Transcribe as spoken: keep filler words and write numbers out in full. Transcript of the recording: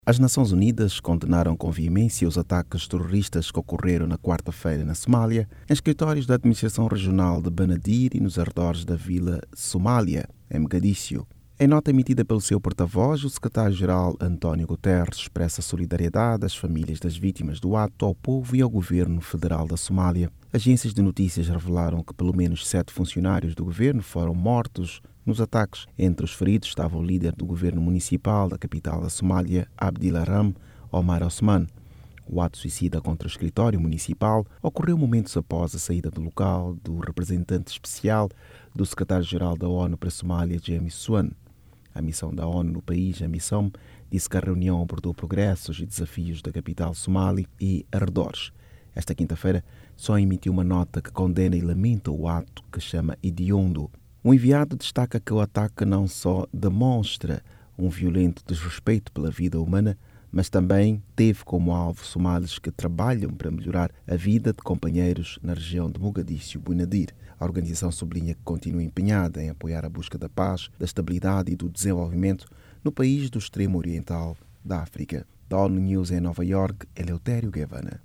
As Nações Unidas condenaram com veemência os ataques terroristas que ocorreram na quarta-feira na Somália, em escritórios da Administração Regional de Benadir e nos arredores da Vila Somália, em Mogadíscio. Em nota emitida pelo seu porta-voz, o secretário-geral António Guterres expressa solidariedade às famílias das vítimas do ato, ao povo e ao governo federal da Somália. Agências de notícias revelaram que pelo menos sete funcionários do governo foram mortos nos ataques. Entre os feridos estava o líder do governo municipal da capital da Somália, Abdilaram Omar Osman. O ato suicida contra o escritório municipal ocorreu momentos após a saída do local do representante especial do secretário-geral da ONU para a Somália, James Swan. A missão da ONU no país, a missão, disse que a reunião abordou progressos e desafios da capital somali e arredores. Esta quinta-feira só emitiu uma nota que condena e lamenta o ato, que chama hediondo. O enviado destaca que o ataque não só demonstra um violento desrespeito pela vida humana, mas também teve como alvo somalis que trabalham para melhorar a vida de companheiros na região de Mogadíscio e Benadir. A organização sublinha que continua empenhada em apoiar a busca da paz, da estabilidade e do desenvolvimento no país do extremo oriental da África. Da ONU News em Nova York, Eleutério Guevara.